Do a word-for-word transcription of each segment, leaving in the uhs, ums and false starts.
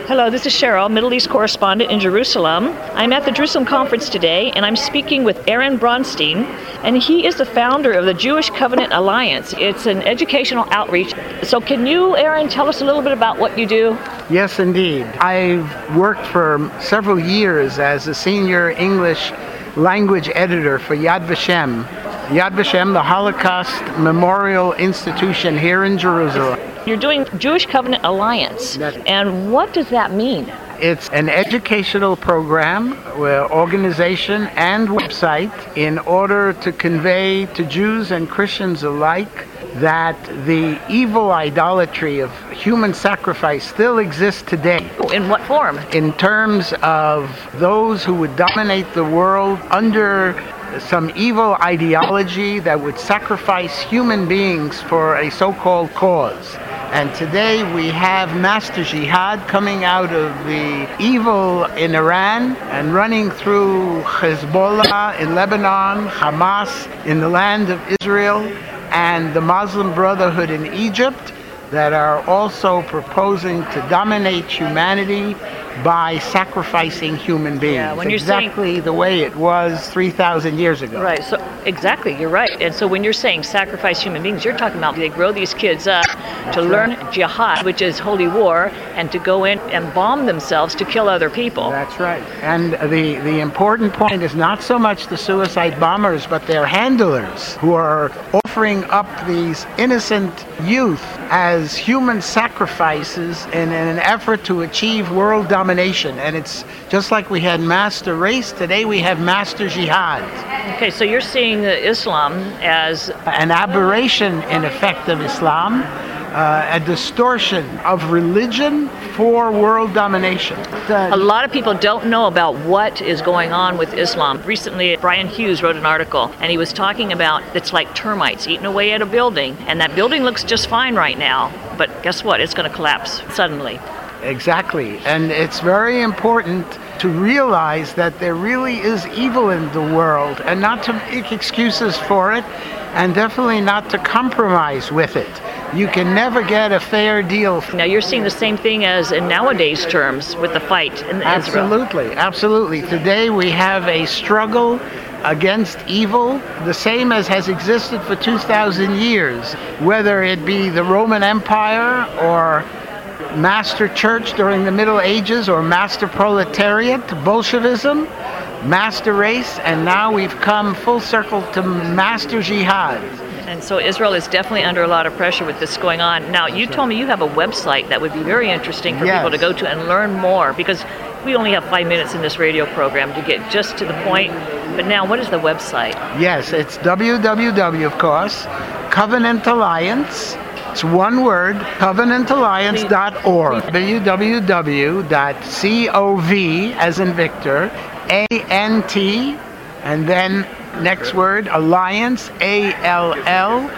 Hello, this is Cheryl, Middle East correspondent in Jerusalem. I'm at the Jerusalem Conference today, and I'm speaking with Aaron Bronstein, and he is the founder of the Jewish Covenant Alliance. It's an educational outreach. So can you, Aaron, tell us a little bit about what you do? Yes, indeed. I've worked for several years as a senior English language editor for Yad Vashem. Yad Vashem, the Holocaust Memorial Institution here in Jerusalem. You're doing Jewish Covenant Alliance, and what does that mean? It's an educational program, organization, and website in order to convey to Jews and Christians alike that the evil idolatry of human sacrifice still exists today. In what form? In terms of those who would dominate the world under some evil ideology that would sacrifice human beings for a so-called cause. And today we have Master Jihad coming out of the evil in Iran and running through Hezbollah in Lebanon, Hamas in the land of Israel, and the Muslim Brotherhood in Egypt that are also proposing to dominate humanity by sacrificing human beings. Yeah, when you're exactly saying, the way it was three thousand years ago. Right, so exactly, you're right. And so when you're saying sacrifice human beings, you're talking about they grow these kids up That's to learn right. jihad, which is holy war, and to go in and bomb themselves to kill other people. That's right. And the, the important point is not so much the suicide bombers, but their handlers who are offering up these innocent youth as human sacrifices in, in an effort to achieve world domination. And it's just like we had master race, today we have master jihad. Okay, so you're seeing Islam as an aberration in effect of Islam, uh, a distortion of religion for world domination. A lot of people don't know about what is going on with Islam. Recently, Brian Hughes wrote an article, and he was talking about it's like termites eating away at a building, and that building looks just fine right now, but guess what? It's going to collapse suddenly. Exactly, and it's very important to realize that there really is evil in the world, and not to make excuses for it, and definitely not to compromise with it. You can never get a fair deal. Now you're seeing the same thing as in nowadays terms with the fight in Israel. Absolutely, absolutely. Today we have a struggle against evil, the same as has existed for two thousand years, whether it be the Roman Empire or Master Church during the Middle Ages or Master Proletariat, Bolshevism, Master Race, and now we've come full circle to Master Jihad. And so Israel is definitely under a lot of pressure with this going on. Now, you told me you have a website that would be very interesting for yes. people to go to and learn more, because we only have five minutes in this radio program to get just to the point. But now, what is the website? Yes, it's w w w, of course, Covenant Alliance. It's one word, covenant alliance dot org. w w w dot cov, as in Victor, A N T, and then next word, alliance, A L L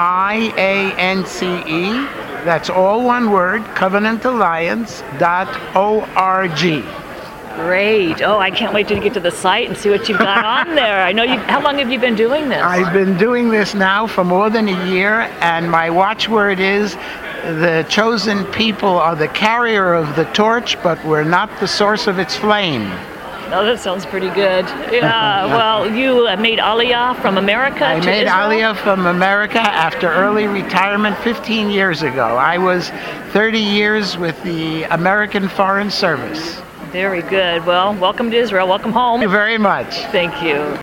I A N C E. That's all one word, covenant alliance dot org. Great. Oh, I can't wait to get to the site and see what you've got on there. I know you. How long have you been doing this? I've been doing this now for more than a year, and my watchword is the chosen people are the carrier of the torch, but we're not the source of its flame. Oh, that sounds pretty good. Yeah, well, you made Aliyah from America I to made Israel? Aliyah from America after early retirement fifteen years ago. I was thirty years with the American Foreign Service. Very good. Well, welcome to Israel. Welcome home. Thank you very much. Thank you.